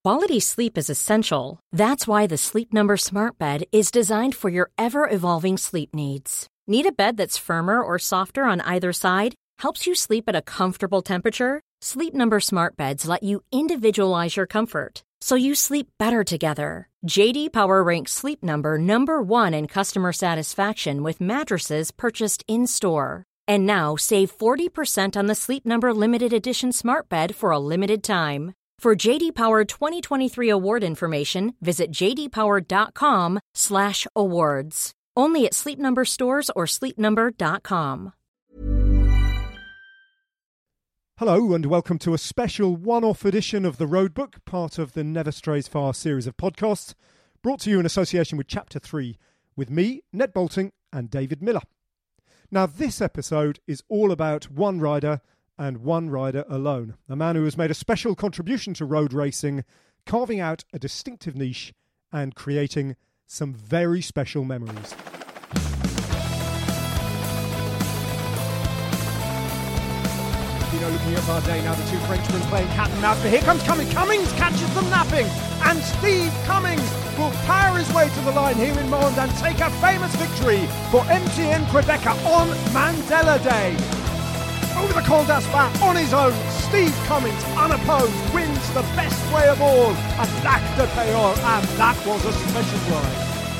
Quality sleep is essential. That's why the Sleep Number Smart Bed is designed for your ever-evolving sleep needs. Need a bed that's firmer or softer on either side? Helps you sleep at a comfortable temperature? Sleep Number Smart Beds let you individualize your comfort, so you sleep better together. J.D. Power ranks Sleep Number number 1 in customer satisfaction with mattresses purchased in-store. And now, save 40% on the Sleep Number Limited Edition Smart Bed for a limited time. For J.D. Power 2023 award information, visit jdpower.com/awards. Only at Sleep Number stores or sleepnumber.com. Hello and welcome to a special one-off edition of The Road Book, part of the Never Strays Far series of podcasts, brought to you in association with Chapter 3, with me, Ned Boulting, and David Miller. Now, this episode is all about one rider and one rider alone, a man who has made a special contribution to road racing, carving out a distinctive niche and creating some very special memories. Looking at Bardet now, the two Frenchmen playing cat and mouse, but here comes Cummings. Cummings catches them napping, and Steve Cummings will power his way to the line here in Mende and take a famous victory for MTN Quebec on Mandela Day. Over the Col d'Aspin on his own, Steve Cummings, unopposed, wins the best way of all at Lac de Peor, and that was a special ride.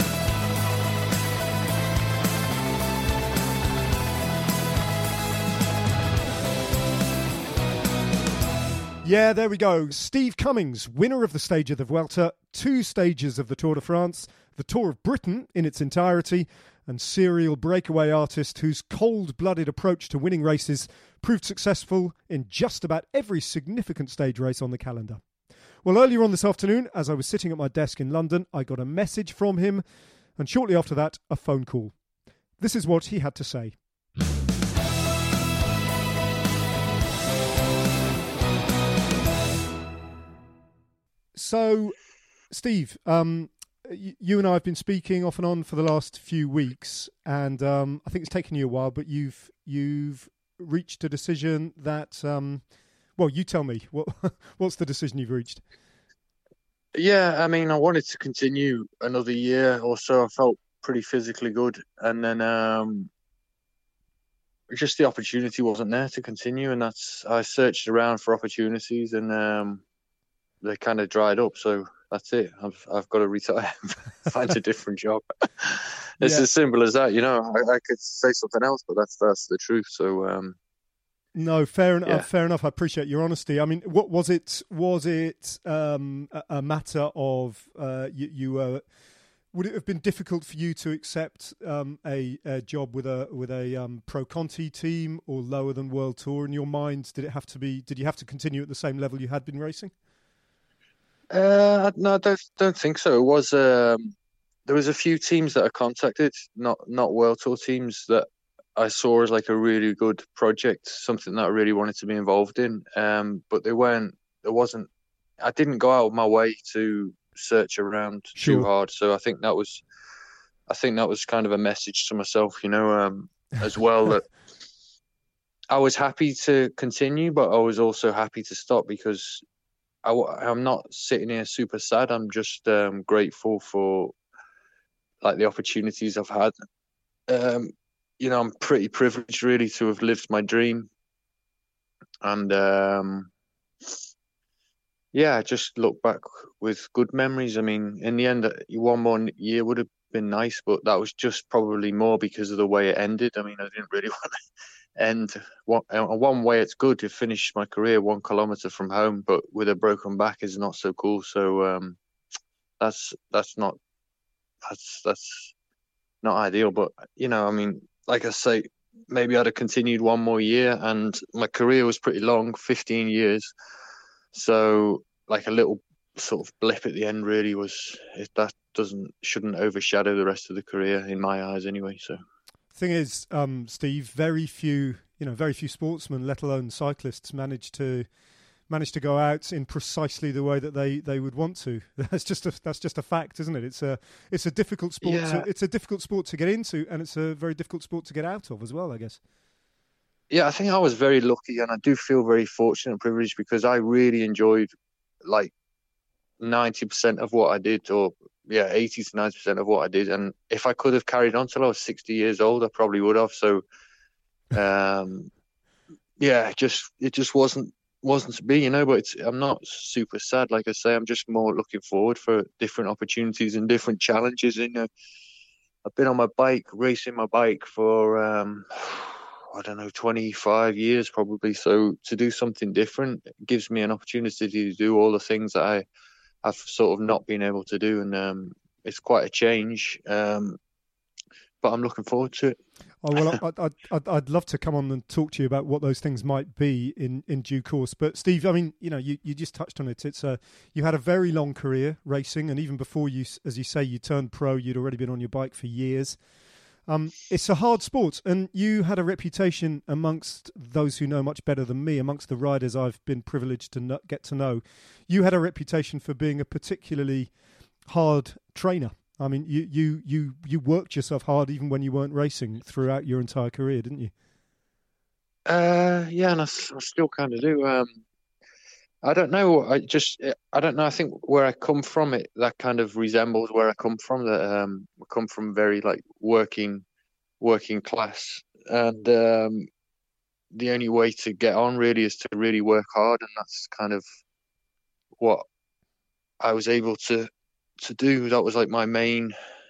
Yeah, there we go. Steve Cummings, winner of the stage of the Vuelta, 2 stages of the Tour de France, the Tour of Britain in its entirety, and serial breakaway artist whose cold-blooded approach to winning races proved successful in just about every significant stage race on the calendar. Well, earlier on this afternoon, as I was sitting at my desk in London, I got a message from him, and shortly after that, a phone call. This is what he had to say. So, Steve, you and I have been speaking off and on for the last few weeks, and I think it's taken you a while, but you've reached a decision that, well, you tell me, what's the decision you've reached? Yeah, I mean, I wanted to continue another year or so. I felt pretty physically good, and then just the opportunity wasn't there to continue, and I searched around for opportunities, and they kind of dried up, so that's it. I've got to retire and find a different job. It's as simple as that, I could say something else, but that's the truth. So no, fair enough. Yeah. Fair enough. I appreciate your honesty. I mean, what was it? Was it a matter of you? Would it have been difficult for you to accept a job with a Pro Conti team or lower than World Tour in your mind? Did you have to continue at the same level you had been racing? No, I don't think so. It was there was a few teams that I contacted, not World Tour teams, that I saw as like a really good project, something that I really wanted to be involved in. But I didn't go out of my way to search around too hard. So I think that was kind of a message to myself, as well, that I was happy to continue, but I was also happy to stop because I'm not sitting here super sad. I'm just grateful for like the opportunities I've had. I'm pretty privileged really to have lived my dream. And I just look back with good memories. I mean, in the end, one more year would have been nice, but that was just probably more because of the way it ended. I mean, I didn't really want to end one way. It's good to finish my career 1 kilometer from home, but with a broken back is not so cool. So that's not ideal. But I mean, like I say, maybe I'd have continued one more year, and my career was pretty long, 15 years. So like a little sort of blip at the end really shouldn't overshadow the rest of the career in my eyes anyway. So. Thing is, Steve, very few sportsmen, let alone cyclists, manage to go out in precisely the way that they would want to. That's just a fact, isn't it? It's a difficult sport. Yeah. It's a difficult sport to get into, and it's a very difficult sport to get out of as well, I guess. Yeah, I think I was very lucky, and I do feel very fortunate and privileged because I really enjoyed like 90% of what I did, or 80 to 90% of what I did. And if I could have carried on till I was 60 years old, I probably would have. So, it just wasn't to be, but I'm not super sad. Like I say, I'm just more looking forward for different opportunities and different challenges. I've been on my bike, racing my bike for, I don't know, 25 years probably. So to do something different gives me an opportunity to do all the things that I've sort of not been able to do. And it's quite a change, but I'm looking forward to it. Oh, well, I'd love to come on and talk to you about what those things might be in due course. But Steve, I mean, you just touched on it. You had a very long career racing, and even before you, as you say, you turned pro, you'd already been on your bike for years. It's a hard sport, and you had a reputation amongst those who know much better than me, amongst the riders I've been privileged to get to know. You had a reputation for being a particularly hard trainer. I mean, you worked yourself hard even when you weren't racing throughout your entire career, didn't you? And I still kind of do. I don't know. I don't know. I think where I come from, that kind of resembles where I come from. That I come from very like working class, and the only way to get on really is to really work hard, and that's kind of what I was able to do. That was like my main,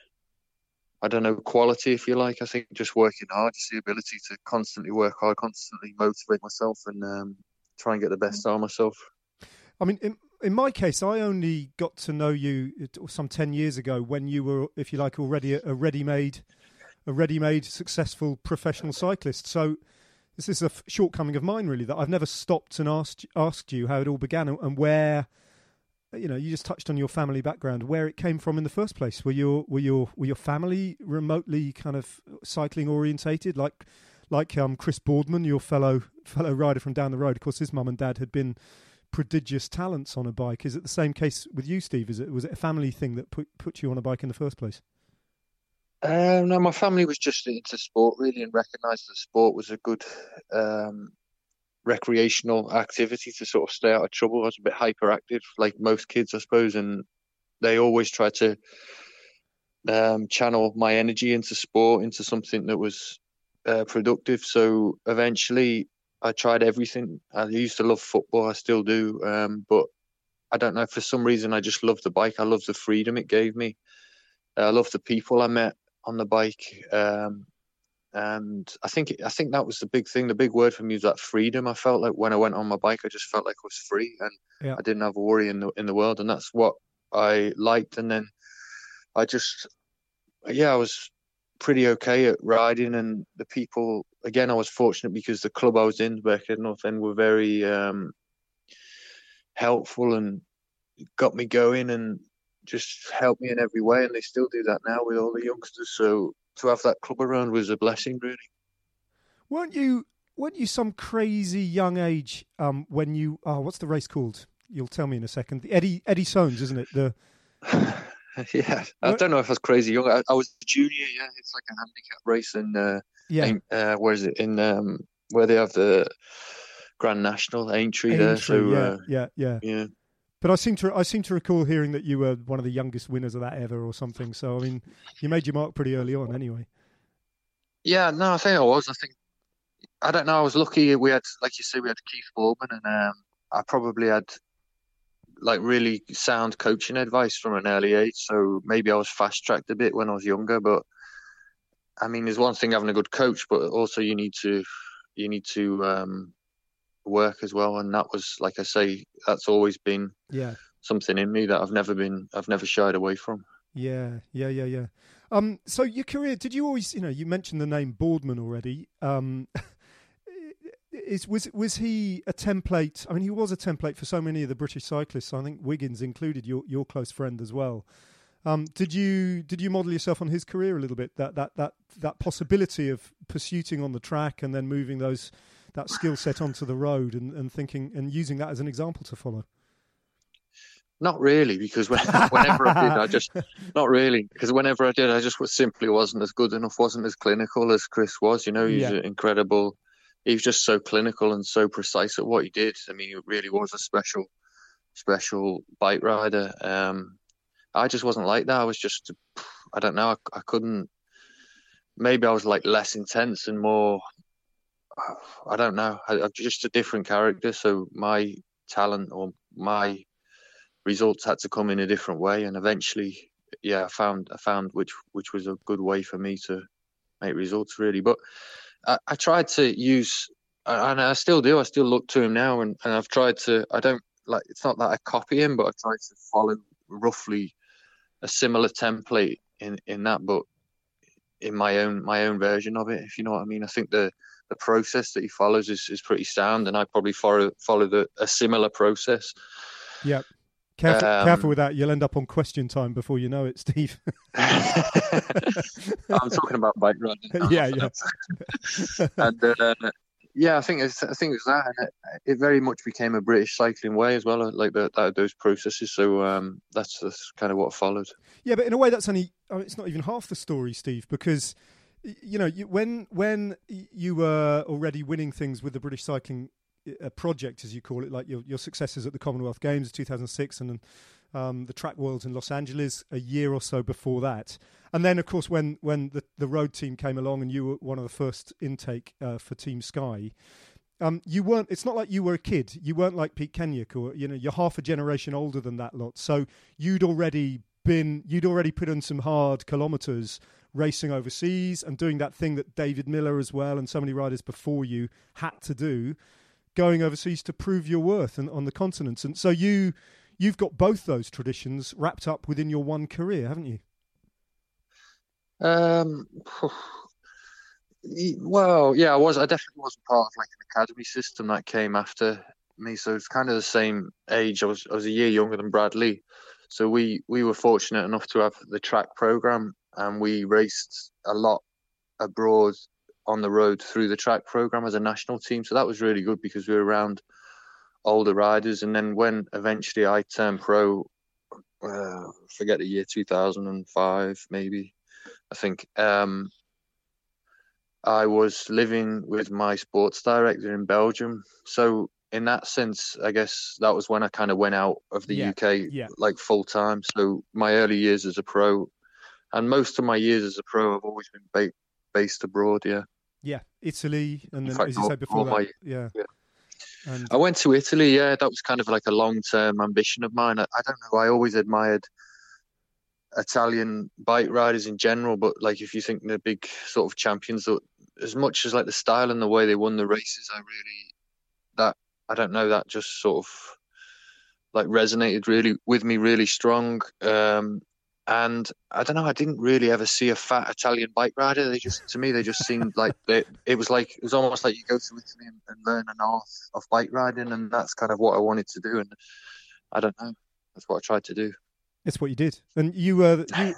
I don't know, quality, if you like. I think just working hard, just the ability to constantly work hard, constantly motivate myself, and try and get the best out of myself. I mean, in my case, I only got to know you some 10 years ago when you were, if you like, already a ready-made successful professional cyclist. So this is a shortcoming of mine, really, that I've never stopped and asked you how it all began and where. You just touched on your family background, where it came from in the first place. Were your family remotely kind of cycling orientated, like Chris Boardman, your fellow rider from down the road? Of course, his mum and dad had been prodigious talents on a bike. Is it the same case with you, Steve? Was it a family thing that put you on a bike in the first place? No, my family was just into sport really, and recognised that sport was a good recreational activity to sort of stay out of trouble. I was a bit hyperactive, like most kids, I suppose, and they always tried to channel my energy into sport, into something that was productive. So eventually I tried everything. I used to love football, I still do, but I don't know, for some reason I just loved the bike. I loved the freedom it gave me. I loved the people I met on the bike. And I think that was the big thing. The big word for me was that freedom. I felt like when I went on my bike, I just felt like I was free, and I didn't have a worry in the world. And that's what I liked. And then I was pretty okay at riding, and the people. Again, I was fortunate because the club I was in, Birkhead North End, were very helpful and got me going and just helped me in every way. And they still do that now with all the youngsters. So to have that club around was a blessing, really. Weren't you some crazy young age when you? What's the race called? You'll tell me in a second. The Eddie Soanes, isn't it? Yeah, I don't know if I was crazy young. I was a junior. Yeah, it's like a handicap race, and where is it in where they have the Grand National Aintree there? So yeah. But I seem to recall hearing that you were one of the youngest winners of that ever, or something. So I mean, you made your mark pretty early on, anyway. Yeah, no, I think I was. I don't know. I was lucky. We had, like you say, we had Keith Boardman, and I probably had like really sound coaching advice from an early age. So maybe I was fast tracked a bit when I was younger. But I mean, there's one thing having a good coach, but also you need to work as well, and that was, like I say, that's always been something in me that I've never shied away from. Yeah. So your career, did you always, you mentioned the name Boardman already. Was he a template? I mean, he was a template for so many of the British cyclists. I think Wiggins included, your close friend as well. Did you model yourself on his career a little bit? That possibility of pursuing on the track and then moving that skill set onto the road and thinking and using that as an example to follow? Not really, because whenever I did, I just simply wasn't as good enough, wasn't as clinical as Chris was. He's incredible. He was just so clinical and so precise at what he did. I mean, he really was a special special bike rider. I just wasn't like that. I was just, I don't know, I couldn't. Maybe I was like less intense and more. I don't know. I'm just a different character, so my talent or my results had to come in a different way, and eventually, yeah, I found which was a good way for me to make results really. But I tried to use, and I still do. I still look to him now, and I've tried to. I don't like. It's not that I copy him, but I try to follow roughly a similar template in that, but in my own version of it. If you know what I mean. I think the process that he follows is pretty sound, and I probably follow a similar process. Yeah. Careful with that. You'll end up on Question Time before you know it, Steve. I'm talking about bike riding. Yeah. And yeah, I think it's that, and it very much became a British cycling way as well, like those processes. So that's kind of what followed. Yeah, but in a way, that's only. It's not even half the story, Steve, because you know when you were already winning things with the British cycling project, as you call it, like your successes at the Commonwealth Games of 2006 and the Track Worlds in Los Angeles a year or so before that. And then, of course, when the road team came along and you were one of the first intake for Team Sky, you weren't. It's not like you were a kid. You weren't like Pete Kenyon, or you're half a generation older than that lot. So you'd already put in some hard kilometres racing overseas and doing that thing that David Miller as well and so many riders before you had to do, going overseas to prove your worth on the continents. And so you've got both those traditions wrapped up within your one career, haven't you? Well, yeah, I definitely wasn't part of like an academy system that came after me. So it's kind of the same age. I was a year younger than Bradley. So we were fortunate enough to have the track program, and we raced a lot abroad on the road through the track program as a national team. So that was really good because we were around older riders. And then when eventually I turned pro, forget the year 2005, maybe, I think, I was living with my sports director in Belgium. So in that sense, I guess that was when I kind of went out of the UK like full time. So my early years as a pro, and most of my years as a pro, I've always been based abroad. Yeah, Italy, and then, fact, as you said before that, yeah. And I went to Italy. Yeah, that was kind of like a long-term ambition of mine. I don't know. I always admired Italian bike riders in general, but like if you think the big sort of champions, as much as like the style and the way they won the races, I don't know, that just sort of like resonated really with me really strong. And I don't know, I didn't really ever see a fat Italian bike rider. They just seemed like it was almost like you go to Italy and learn an art of bike riding, and that's kind of what I wanted to do. And I don't know, that's what I tried to do. It's what you did, and you were. I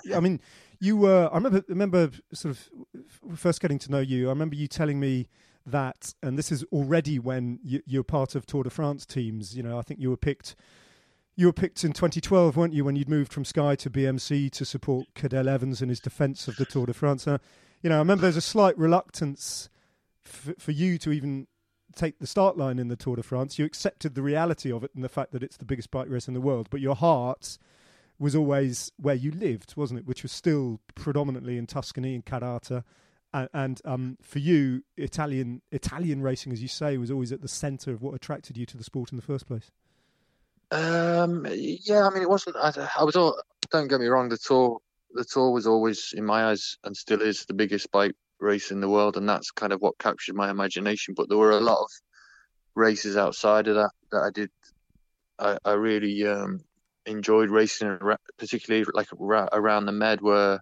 remember sort of first getting to know you. I remember you telling me that, and this is already when you're part of Tour de France teams. I think you were picked. You were picked in 2012, weren't you, when you'd moved from Sky to BMC to support Cadel Evans in his defence of the Tour de France? I remember there's a slight reluctance for you to even take the start line in the Tour de France. You accepted the reality of it and the fact that it's the biggest bike race in the world, but your heart was always where you lived, wasn't it? Which was still predominantly in Tuscany and Carrata. And for you, Italian racing, as you say, was always at the centre of what attracted you to the sport in the first place. Yeah, I mean, it wasn't. Don't get me wrong. The tour was always, in my eyes, and still is, the biggest bike race in the world, and that's kind of what captured my imagination. But there were a lot of races outside of that I did. I really enjoyed racing, particularly like around the Med, where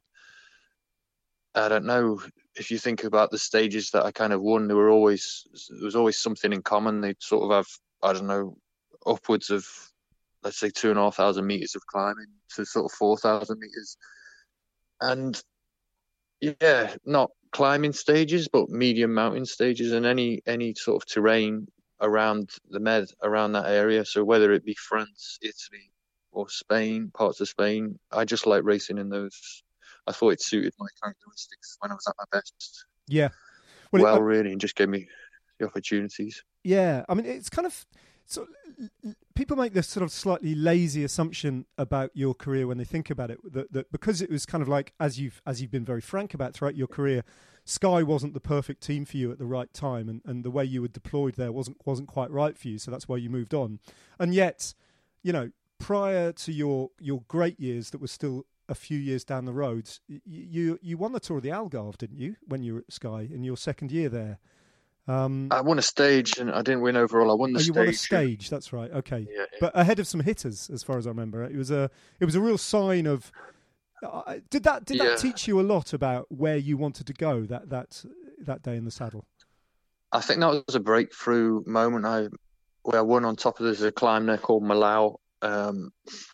I don't know if you think about the stages that I kind of won. There was always something in common. They'd sort of have, I don't know, upwards of, let's say, 2,500 meters of climbing to sort of 4,000 meters, and yeah, not climbing stages, but medium mountain stages, and any sort of terrain around the Med, around that area. So whether it be France, Italy, or Spain, parts of Spain, I just like racing in those. I thought it suited my characteristics when I was at my best. Yeah, really, and just gave me the opportunities. Yeah, I mean, it's kind of So people make this sort of slightly lazy assumption about your career when they think about it, that because it was kind of like, as you've been very frank about throughout your career, Sky wasn't the perfect team for you at the right time, and the way you were deployed there wasn't quite right for you, so that's why you moved on. And yet, you know, prior to your great years that were still a few years down the road, you won the Tour of the Algarve, didn't you, when you were at Sky in your second year there? I won a stage, and I didn't win overall. I won the stage. You won a stage, that's right. Okay, yeah. But ahead of some hitters, as far as I remember. It was a real sign of. Did that teach you a lot about where you wanted to go that day in the saddle? I think that was a breakthrough moment. Where I won on top of there's a climb there called Malau, and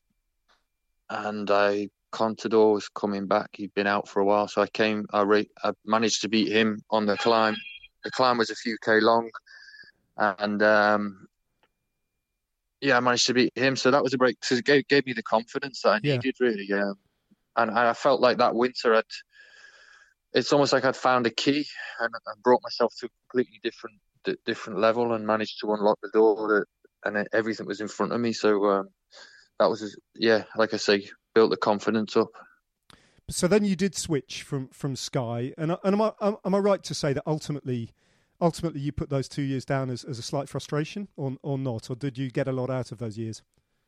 Contador was coming back. He'd been out for a while, so I managed to beat him on the climb. The climb was a few K long, and I managed to beat him. So that was a break. So it gave me the confidence that I needed, really. And I felt like that winter, it's almost like I'd found a key and brought myself to a completely different level and managed to unlock the door, and everything was in front of me. So that was, like I say, built the confidence up. So then you did switch from Sky, and am I right to say that ultimately you put those 2 years down as a slight frustration, or not, or did you get a lot out of those years?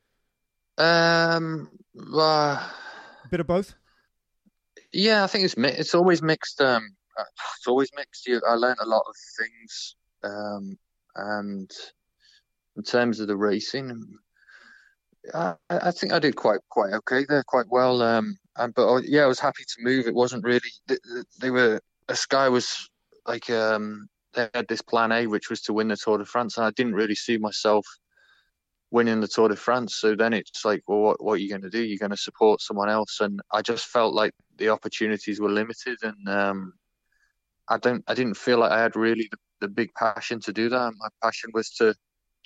Well, a bit of both. Yeah, I think it's always mixed. It's always mixed. I learned a lot of things, and in terms of the racing, I think I did quite okay there, quite well. But I was happy to move. It wasn't really Sky was like they had this plan A, which was to win the Tour de France, and I didn't really see myself winning the Tour de France. So then it's like, well, what are you going to do? You're going to support someone else, and I just felt like the opportunities were limited, and I didn't feel like I had really the big passion to do that. My passion was to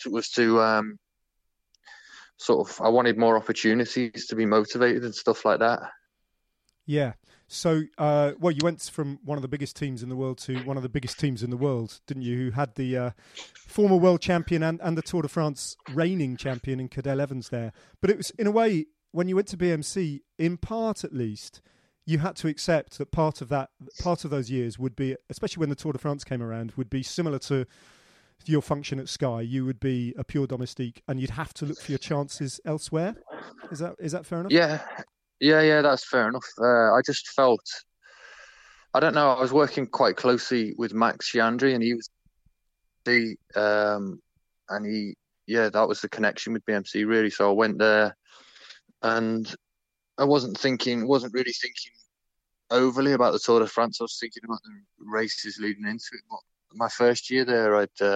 sort of, I wanted more opportunities to be motivated and stuff like that. Yeah. So, you went from one of the biggest teams in the world to one of the biggest teams in the world, didn't you? Who had the former world champion and the Tour de France reigning champion in Cadel Evans there. But it was, in a way, when you went to BMC, in part at least, you had to accept that part of those years would be, especially when the Tour de France came around, would be similar to your function at Sky. You would be a pure domestique, and you'd have to look for your chances elsewhere. Is that fair enough? Yeah, that's fair enough. I just felt, I don't know, I was working quite closely with Max Chandri, and that was the connection with BMC, really. So I went there, and I wasn't really thinking overly about the Tour de France. I was thinking about the races leading into it. But my first year there,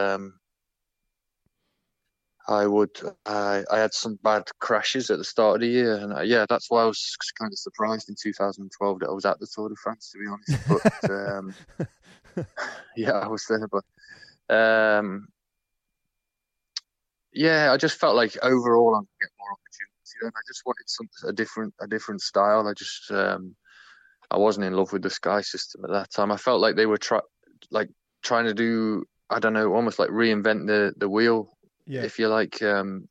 I had some bad crashes at the start of the year, and that's why I was kind of surprised in 2012 that I was at the Tour de France, to be honest. But I was there, but I just felt like overall I'm gonna get more opportunity, and I just wanted a different style. I wasn't in love with the Sky system at that time. I felt like they were trying to do, I don't know, almost like reinvent the wheel. Yeah. If you like, and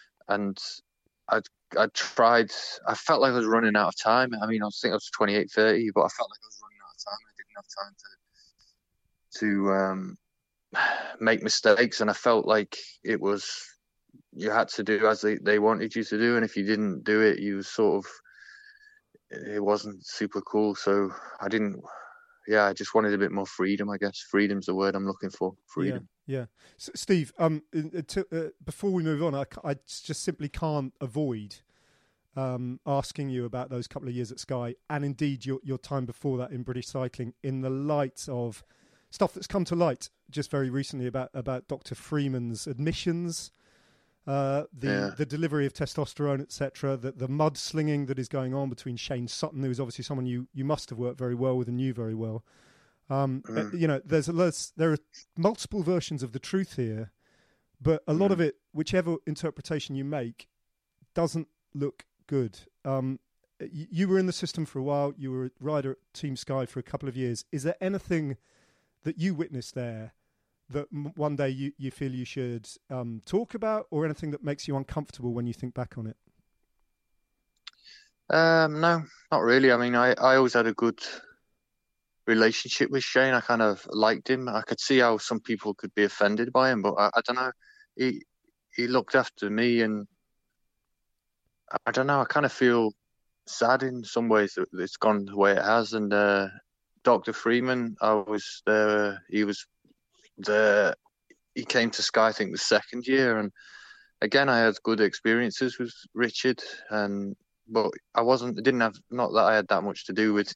I tried. I felt like I was running out of time. I mean, I think I was 28, 30, but I felt like I was running out of time. I didn't have time to make mistakes, and I felt like it was, you had to do as they wanted you to do, and if you didn't do it, you it wasn't super cool. So I didn't. Yeah, I just wanted a bit more freedom, I guess. Freedom's the word I'm looking for. Freedom. Yeah. Steve, before we move on, I just simply can't avoid asking you about those couple of years at Sky, and indeed your time before that in British cycling, in the light of stuff that's come to light just very recently about Dr. Freeman's admissions, the delivery of testosterone, etc., the mudslinging that is going on between Shane Sutton, who is obviously someone you must have worked very well with and knew very well. There are multiple versions of the truth here, but a lot of it, whichever interpretation you make, doesn't look good. You were in the system for a while. You were a rider at Team Sky for a couple of years. Is there anything that you witnessed there that one day you feel you should talk about, or anything that makes you uncomfortable when you think back on it? No, not really. I mean, I always had a good relationship with Shane. I kind of liked him. I could see how some people could be offended by him, but I don't know. He looked after me, and I don't know. I kind of feel sad in some ways that it's gone the way it has. And Dr. Freeman, I was there. He was there. He came to Sky, I think, the second year, and again, I had good experiences with Richard, but it didn't have, not that I had that much to do with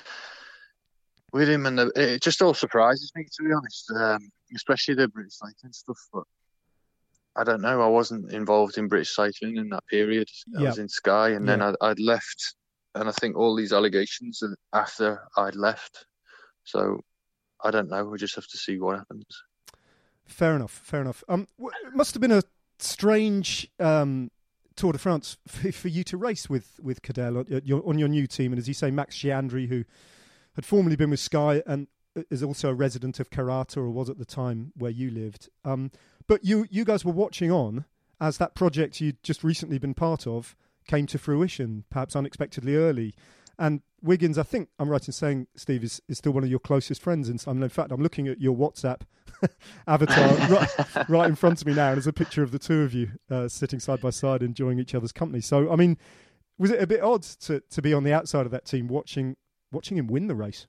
him, and it just all surprises me, to be honest, especially the British cycling stuff. But I don't know, I wasn't involved in British cycling in that period. I was in Sky, and then I'd left, and I think all these allegations are after I'd left. So I don't know, we'll just have to see what happens. Fair enough. It must have been a strange Tour de France for you to race with Cadel on your new team, and as you say, Max Giandri, who had formerly been with Sky and is also a resident of Karata, or was at the time where you lived. But you guys were watching on as that project you'd just recently been part of came to fruition, perhaps unexpectedly early. And Wiggins, I think I'm right in saying, Steve, is still one of your closest friends. And in fact, I'm looking at your WhatsApp avatar right in front of me now, and there's a picture of the two of you sitting side by side, enjoying each other's company. So, I mean, was it a bit odd to be on the outside of that team watching him win the race?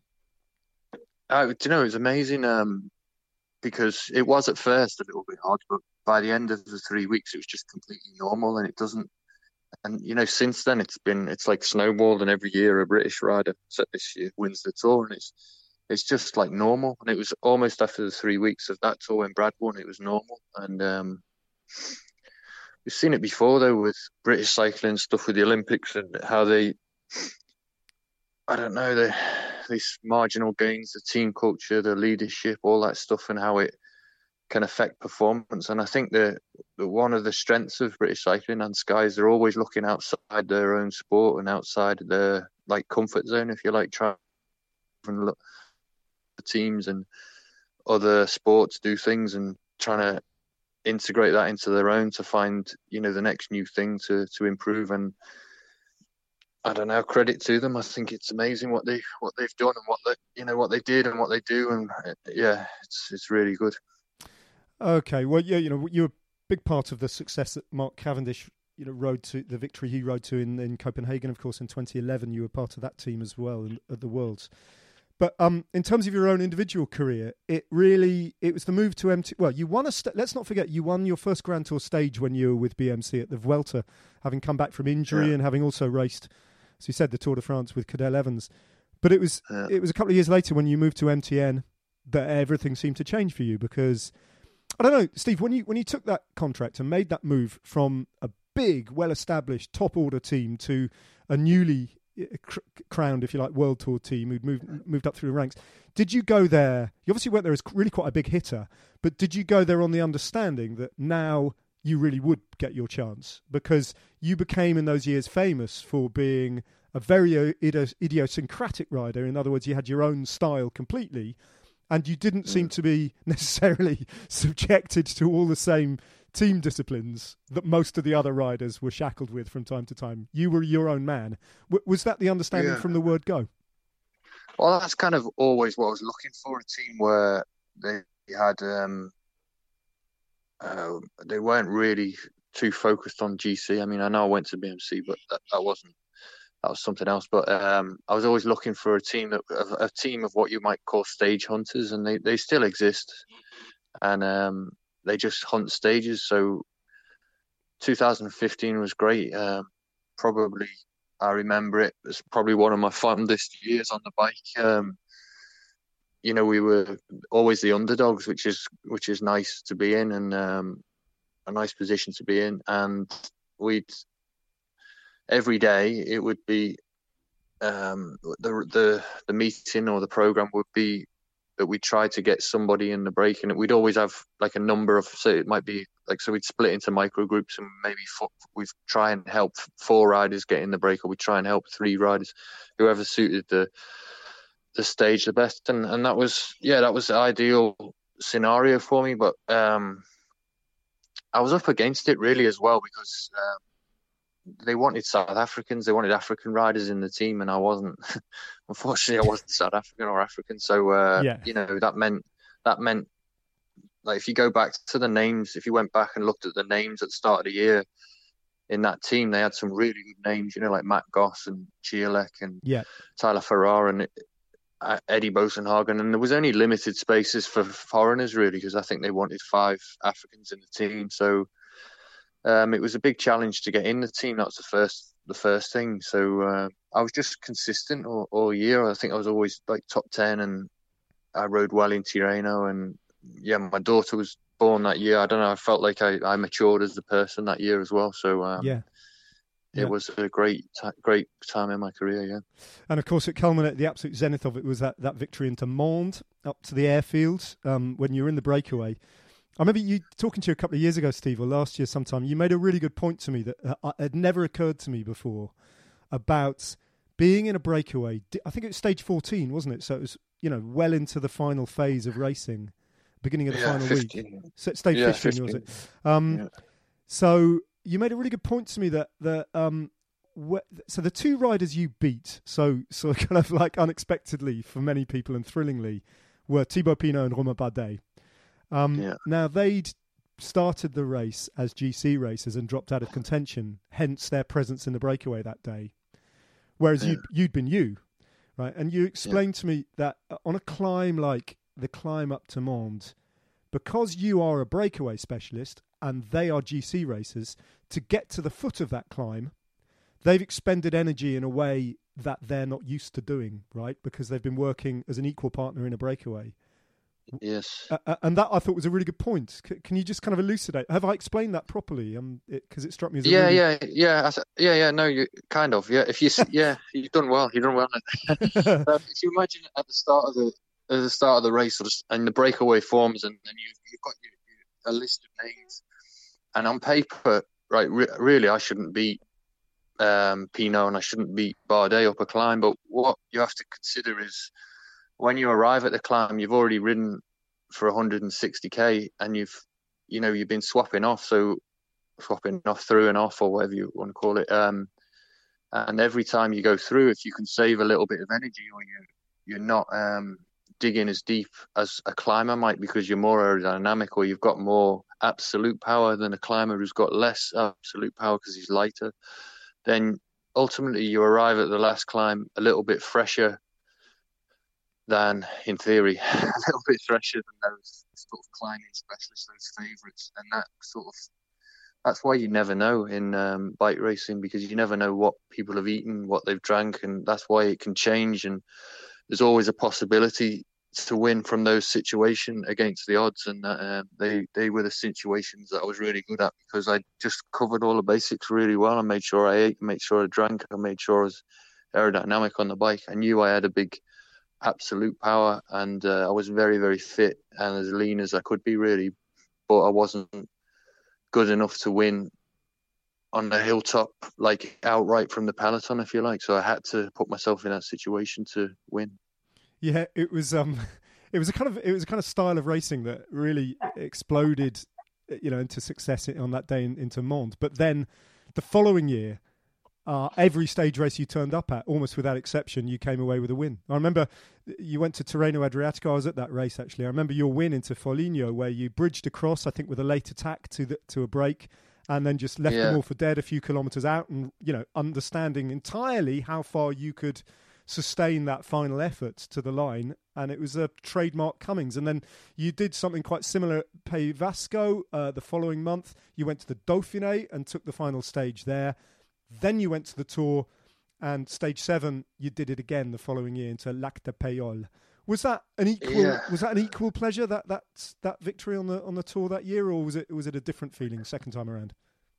Do you know, it was amazing because it was at first a little bit odd, but by the end of the 3 weeks, it was just completely normal, and it doesn't. And you know, since then it's like snowballed, and every year a British rider, except this year, wins the Tour, and it's just like normal. And it was almost after the 3 weeks of that Tour when Brad won, it was normal. And we've seen it before though with British cycling stuff with the Olympics and how they, I don't know, these marginal gains, the team culture, the leadership, all that stuff, and how it can affect performance. And I think that one of the strengths of British cycling and Sky is they're always looking outside their own sport and outside their comfort zone, if you like, trying and look at teams and other sports do things and trying to integrate that into their own to find, the next new thing to improve. And I don't know, credit to them. I think it's amazing what they've done and what they did and what they do. And yeah, it's really good. Okay, well, yeah, you're a big part of the success that Mark Cavendish, rode to, the victory he rode to in Copenhagen, of course, in 2011. You were part of that team as well at the Worlds. But in terms of your own individual career, it was the move to MT. Well, you won let's not forget, you won your first Grand Tour stage when you were with BMC at the Vuelta, having come back from injury and having also raced, as you said, the Tour de France with Cadel Evans. But it was a couple of years later when you moved to MTN that everything seemed to change for you, because I don't know, Steve, when you took that contract and made that move from a big, well-established, top-order team to a newly crowned, if you like, World Tour team who'd moved up through the ranks, did you go there? You obviously went there as really quite a big hitter, but did you go there on the understanding that now you really would get your chance? Because you became in those years famous for being a very idiosyncratic rider. In other words, you had your own style completely, and you didn't seem to be necessarily subjected to all the same team disciplines that most of the other riders were shackled with from time to time. You were your own man. Was that the understanding from the word go? Well, that's kind of always what I was looking for, a team where they had, they weren't really too focused on GC. I mean, I know I went to BMC, but that was something else. But I was always looking for a team of what you might call stage hunters, and they still exist. And they just hunt stages. So 2015 was great. Probably, I remember it as probably one of my fondest years on the bike. We were always the underdogs, which is nice to be in, and a nice position to be in. And every day it would be the meeting or the program would be that we try to get somebody in the break, and we'd always have like a number of, so it might be like, so we'd split into micro groups, and maybe we'd try and help 4 riders get in the break, or we'd try and help 3 riders, whoever suited the stage the best. And that was the ideal scenario for me, but I was up against it really as well because they wanted South Africans, they wanted African riders in the team, and I wasn't. Unfortunately, I wasn't South African or African, so that meant like if you go back to the names, if you went back and looked at the names at the start of the year in that team, they had some really good names, like Matt Goss and Chialek and Tyler Farrar and Eddie Bosenhagen, and there was only limited spaces for foreigners really because I think they wanted 5 Africans in the team. So it was a big challenge to get in the team. That was the first thing. So I was just consistent all year. I think I was always like top 10, and I rode well in Tirreno. And my daughter was born that year. I don't know. I felt like I matured as a person that year as well. So it was a great time in my career, yeah. And of course, it culminated, the absolute zenith of it was that victory into Mende, up to the airfield, when you were in the breakaway. I remember you talking to you a couple of years ago, Steve, or last year sometime. You made a really good point to me that had never occurred to me before about being in a breakaway. I think it was stage 14, wasn't it? So it was, well into the final phase of racing, beginning of the final 15. week. Stage 15, was it? So you made a really good point to me that so the 2 riders you beat, so kind of like unexpectedly for many people and thrillingly, were Thibaut Pinot and Romain Bardet. Now, they'd started the race as GC racers and dropped out of contention, hence their presence in the breakaway that day. Whereas you'd been you, right? And you explained to me that on a climb like the climb up to Mende, because you are a breakaway specialist and they are GC racers, to get to the foot of that climb, they've expended energy in a way that they're not used to doing, right? Because they've been working as an equal partner in a breakaway. Yes. And that I thought was a really good point. Can you just kind of elucidate? Have I explained that properly? Because it struck me as No, you kind of, yeah. If you, you've done well. You've done well. If you imagine at the start of the race, and the breakaway forms, and you've got a list of names, and on paper, right? Really, I shouldn't beat Pinot, and I shouldn't beat Bardet up a climb. But what you have to consider is, when you arrive at the climb, you've already ridden for 160k, and you've been swapping off through and off, or whatever you want to call it. And every time you go through, if you can save a little bit of energy, or you're not digging as deep as a climber might because you're more aerodynamic, or you've got more absolute power than a climber who's got less absolute power because he's lighter, then ultimately you arrive at the last climb a little bit fresher than, in theory, a little bit fresher than those sort of climbing specialists, those favourites. And that's why you never know in bike racing, because you never know what people have eaten, what they've drank, and that's why it can change. And there's always a possibility to win from those situations against the odds. And they were the situations that I was really good at, because I just covered all the basics really well. I made sure I ate, made sure I drank, I made sure I was aerodynamic on the bike. I knew I had a big absolute power, and I was very, very fit and as lean as I could be, really, but I wasn't good enough to win on the hilltop, like outright from the peloton, if you like. So I had to put myself in that situation to win. Yeah, it was a kind of style of racing that really exploded, into success on that day into Mende. But then the following year, every stage race you turned up at, almost without exception, you came away with a win. I remember you went to Tirreno Adriatico. I was at that race, actually. I remember your win into Foligno, where you bridged across, I think, with a late attack to a break, and then just left them all for dead a few kilometres out, and understanding entirely how far you could sustain that final effort to the line. And it was a trademark Cummings. And then you did something quite similar at Pays Vasco the following month. You went to the Dauphiné and took the final stage there. Then you went to the Tour, and stage 7 you did it again the following year into Lac de Payolle. Was that an equal? Yeah. Was that an equal pleasure, that victory on the Tour that year, or was it a different feeling second time around?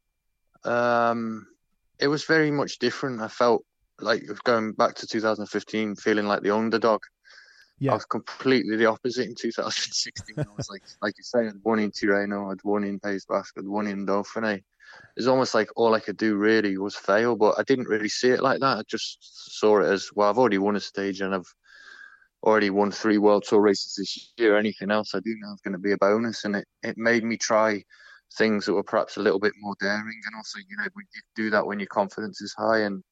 It was very much different. I felt like going back to 2015, feeling like the underdog. Yeah. I was completely the opposite in 2016. I was like you say, I'd won in Tirreno, I'd won in Pays Basque, I'd won in Dauphiné. It's almost like all I could do really was fail, but I didn't really see it like that. I just saw it as, well, I've already won a stage and already won 3 World Tour races this year. Anything else I do now is going to be a bonus, and it made me try things that were perhaps a little bit more daring. And also, you know, you do that when your confidence is high. And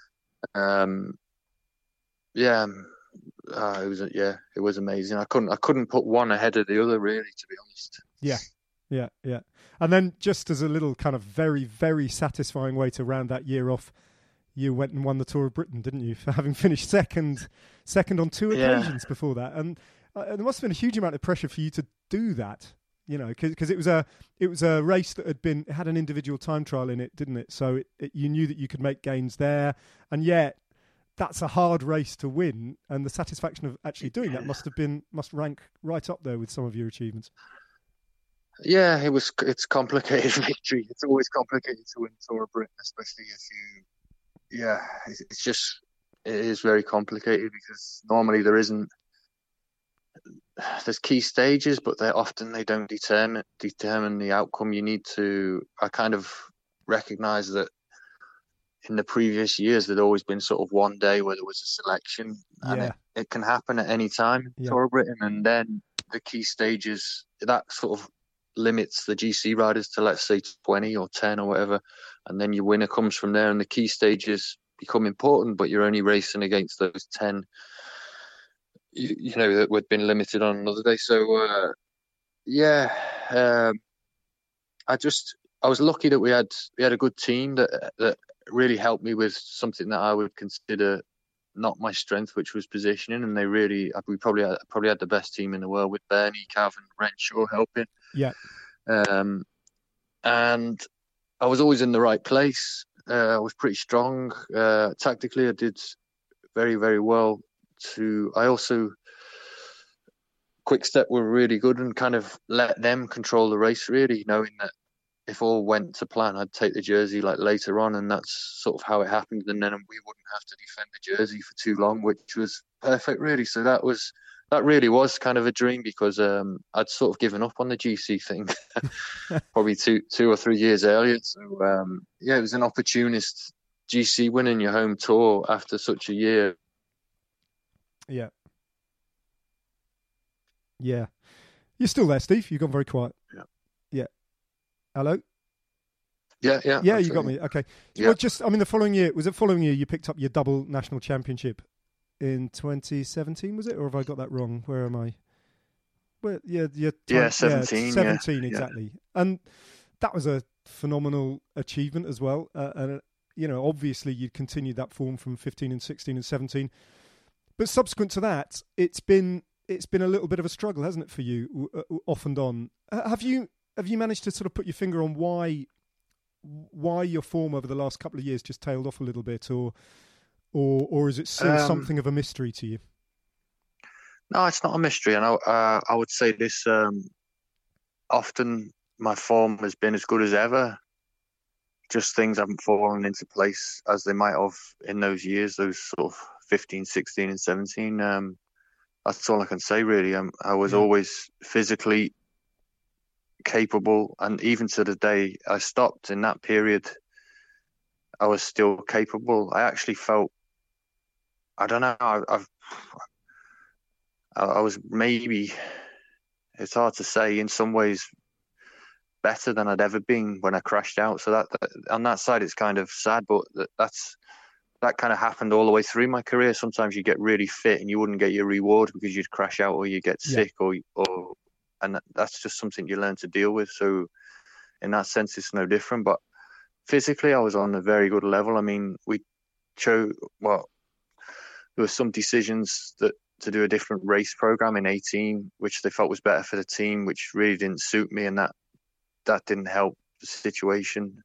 it was amazing. I couldn't put one ahead of the other, really, to be honest. Yeah. And then just as a little kind of very, very satisfying way to round that year off, you went and won the Tour of Britain, didn't you? For having finished second on 2 occasions before that. And there must have been a huge amount of pressure for you to do that, you know, because it was a race that had an individual time trial in it, didn't it? So you knew that you could make gains there, and yet that's a hard race to win, and the satisfaction of actually doing that must rank right up there with some of your achievements. Yeah, it's complicated victory. It's always complicated to win Tour of Britain, especially if you. Yeah, it is very complicated because normally there's key stages, but they don't determine the outcome. I kind of recognize that in the previous years there'd always been sort of one day where there was a selection, and it can happen at any time in Tour of Britain, and then the key stages, that sort of limits the GC riders to, let's say, 20 or 10 or whatever, and then your winner comes from there, and the key stages become important, but you're only racing against those 10 you know that would been limited on another day. So I was lucky that we had a good team that really helped me with something that I would consider not my strength, which was positioning, and we probably had the best team in the world with Bernie, Cav, and Renshaw helping. Yeah. And I was always in the right place. I was pretty strong. Tactically, I did very, very well. Quick Step were really good and kind of let them control the race, really, knowing that if all went to plan, I'd take the jersey like later on, and that's sort of how it happened. And then we wouldn't have to defend the jersey for too long, which was perfect, really. So that really was kind of a dream, because I'd sort of given up on the GC thing probably two or 3 years earlier. So it was an opportunist GC winning your home tour after such a year. Yeah. You're still there, Steve? You've gone very quiet. Yeah. Hello? Yeah. Yeah, you got me. Okay. Yeah. Well, the following year you picked up your double national championship in 2017, was it? Or have I got that wrong? Where am I? Well, 17. 17, exactly. Yeah. And that was a phenomenal achievement as well. And you know, obviously you'd continued that form from 15 and 16 and 17. But subsequent to that, it's been a little bit of a struggle, hasn't it, for you, off and on? Have you managed to sort of put your finger on why your form over the last couple of years just tailed off a little bit, or is it still something of a mystery to you? No, it's not a mystery, and I would say this: often my form has been as good as ever. Just things haven't fallen into place as they might have in those years, those sort of 15, 16, and 17. That's all I can say, really. I was always physically capable, and even to the day I stopped in that period, I was still capable. I actually felt, I don't know, I was maybe, it's hard to say, in some ways better than I'd ever been when I crashed out. So that on that side, it's kind of sad, but that kind of happened all the way through my career. Sometimes you get really fit and you wouldn't get your reward because you'd crash out or you get sick and that's just something you learn to deal with. So in that sense, it's no different. But physically, I was on a very good level. I mean, there were some decisions to do a different race program in 18, which they felt was better for the team, which really didn't suit me, and that didn't help the situation.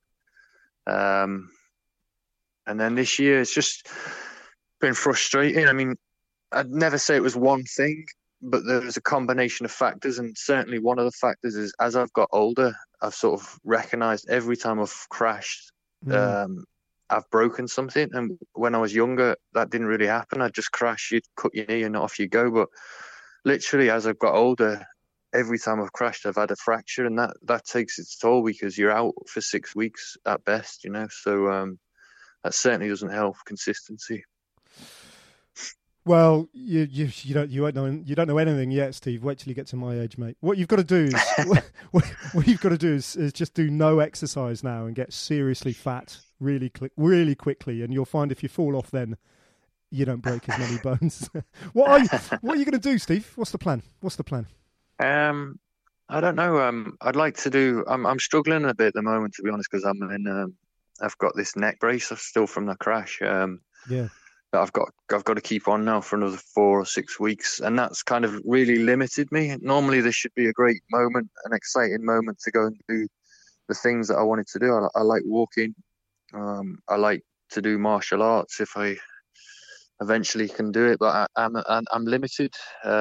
And then this year, it's just been frustrating. I mean, I'd never say it was one thing, but there was a combination of factors. And certainly one of the factors is, as I've got older, I've sort of recognized every time I've crashed, I've broken something. And when I was younger, that didn't really happen. I'd just crash, you'd cut your knee and off you go. But literally, as I've got older, every time I've crashed, I've had a fracture, and that takes its toll because you're out for 6 weeks at best, you know. So that certainly doesn't help consistency. Well, you don't know anything yet, Steve. Wait till you get to my age, mate. What you've got to do is what you've got to do is just do no exercise now and get seriously fat really quickly, and you'll find if you fall off, then you don't break as many bones. What are you going to do, Steve? What's the plan? I don't know. I'd like to do. I'm struggling a bit at the moment, to be honest, because I've got this neck brace still from the crash. Yeah. That I've got to keep on now for another 4 or 6 weeks, and that's kind of really limited me. Normally, this should be a great moment, an exciting moment to go and do the things that I wanted to do. I like walking. I like to do martial arts if I eventually can do it, but I'm limited.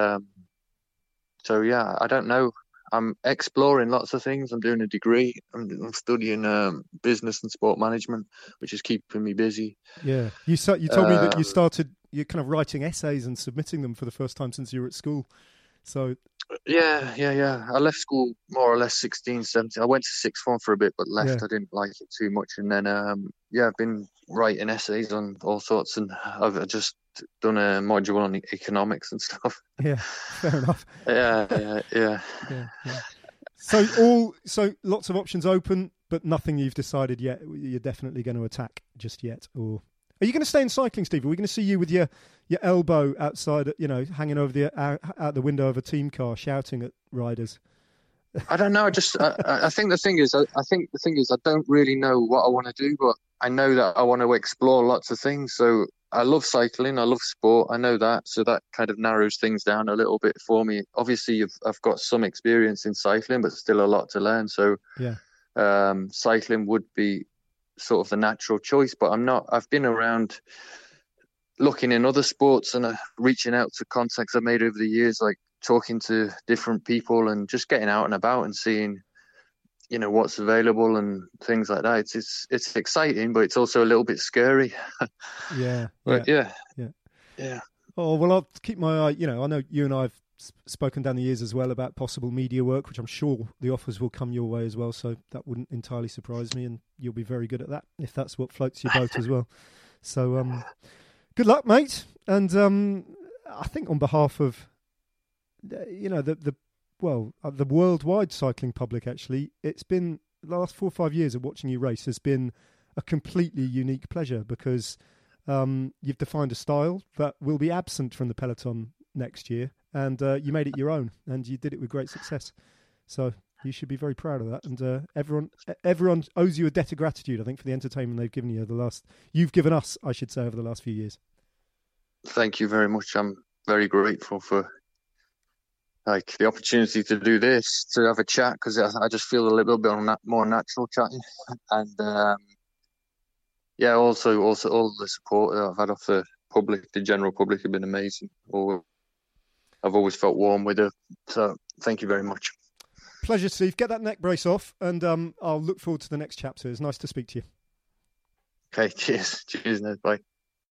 So yeah, I don't know. I'm exploring lots of things. I'm doing a degree. I'm studying business and sport management, which is keeping me busy. Yeah, you told me that you're kind of writing essays and submitting them for the first time since you were at school. So yeah. I left school more or less 16, 17. I went to sixth form for a bit, but left. Yeah. I didn't like it too much, and then I've been writing essays on all sorts, and I've just done a module on economics and stuff. Yeah, fair enough. Yeah. So lots of options open, but nothing you've decided yet. You're definitely going to attack just yet, or are you going to stay in cycling, Steve? Are we going to see you with your elbow outside, hanging over out the window of a team car, shouting at riders? I don't know. I think the thing is, I don't really know what I want to do, but I know that I want to explore lots of things. So I love cycling. I love sport. I know that. So that kind of narrows things down a little bit for me. Obviously, I've got some experience in cycling, but still a lot to learn. So cycling would be sort of the natural choice, but I'm not. I've been around looking in other sports and reaching out to contacts I've made over the years, like talking to different people and just getting out and about and seeing, what's available and things like that. It's exciting, but it's also a little bit scary. Yeah. Oh, well, I'll keep my eye. I know you and I have spoken down the years as well about possible media work, which I'm sure the offers will come your way as well. So that wouldn't entirely surprise me, and you'll be very good at that if that's what floats your boat as well. So good luck, mate. And I think on behalf of the worldwide cycling public, actually, it's been the last 4 or 5 years of watching you race has been a completely unique pleasure, because you've defined a style that will be absent from the peloton next year, and you made it your own, and you did it with great success. So you should be very proud of that, and everyone owes you a debt of gratitude, I think, for the entertainment they've given you you've given us, I should say, over the last few years. Thank you very much. I'm very grateful for the opportunity to do this, to have a chat, because I just feel a little bit more natural chatting, and also all the support that I've had off the public, the general public, have been amazing. I've always felt warm with it, so thank you very much. Pleasure, Steve. Get that neck brace off, and I'll look forward to the next chapter. It's nice to speak to you. Okay, cheers, Ned. Bye.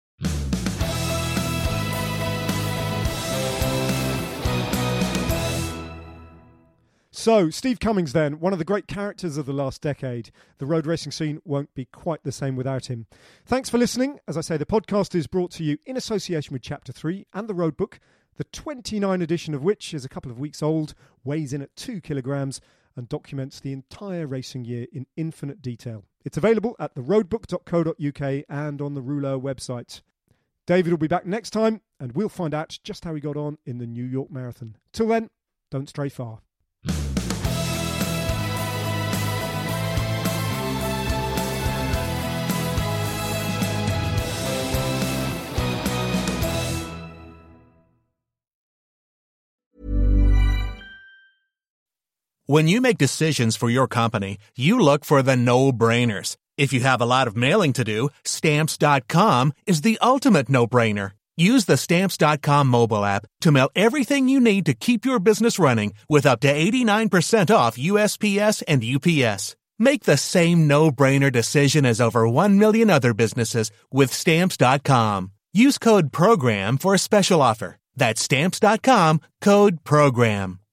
So, Steve Cummings then, one of the great characters of the last decade. The road racing scene won't be quite the same without him. Thanks for listening. As I say, the podcast is brought to you in association with Chapter 3 and the Road Book, the 29 edition of which is a couple of weeks old, weighs in at 2 kilograms, and documents the entire racing year in infinite detail. It's available at theroadbook.co.uk and on the Rouleur website. David will be back next time, and we'll find out just how he got on in the New York Marathon. Till then, don't stray far. When you make decisions for your company, you look for the no-brainers. If you have a lot of mailing to do, Stamps.com is the ultimate no-brainer. Use the Stamps.com mobile app to mail everything you need to keep your business running with up to 89% off USPS and UPS. Make the same no-brainer decision as over 1 million other businesses with Stamps.com. Use code PROGRAM for a special offer. That's Stamps.com, code PROGRAM.